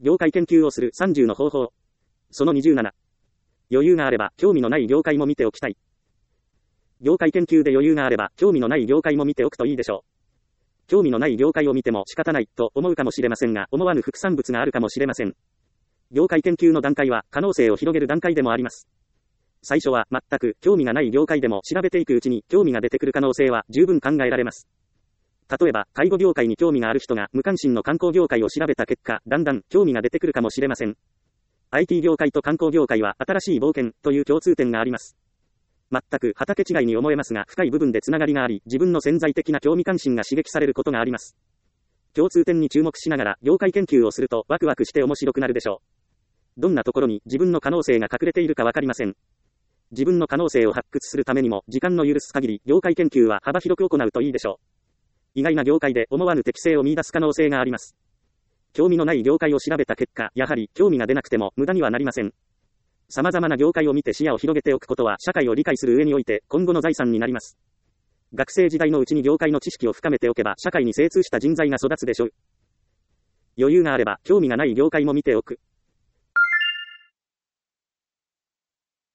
業界研究をする30の方法。その27。余裕があれば、興味のない業界も見ておきたい。業界研究で余裕があれば、興味のない業界も見ておくといいでしょう。興味のない業界を見ても仕方ないと思うかもしれませんが、思わぬ副産物があるかもしれません。業界研究の段階は可能性を広げる段階でもあります。最初は全く興味がない業界でも調べていくうちに興味が出てくる可能性は十分考えられます。例えば、介護業界に興味がある人が無関心の観光業界を調べた結果、だんだん興味が出てくるかもしれません。IT 業界と観光業界は新しい冒険という共通点があります。全く畑違いに思えますが、深い部分でつながりがあり、自分の潜在的な興味関心が刺激されることがあります。共通点に注目しながら業界研究をするとワクワクして面白くなるでしょう。どんなところに自分の可能性が隠れているかわかりません。自分の可能性を発掘するためにも、時間の許す限り業界研究は幅広く行うといいでしょう。意外な業界で思わぬ適性を見出す可能性があります。興味のない業界を調べた結果、やはり興味が出なくても無駄にはなりません。様々な業界を見て視野を広げておくことは社会を理解する上において今後の財産になります。学生時代のうちに業界の知識を深めておけば社会に精通した人材が育つでしょう。余裕があれば興味がない業界も見ておく。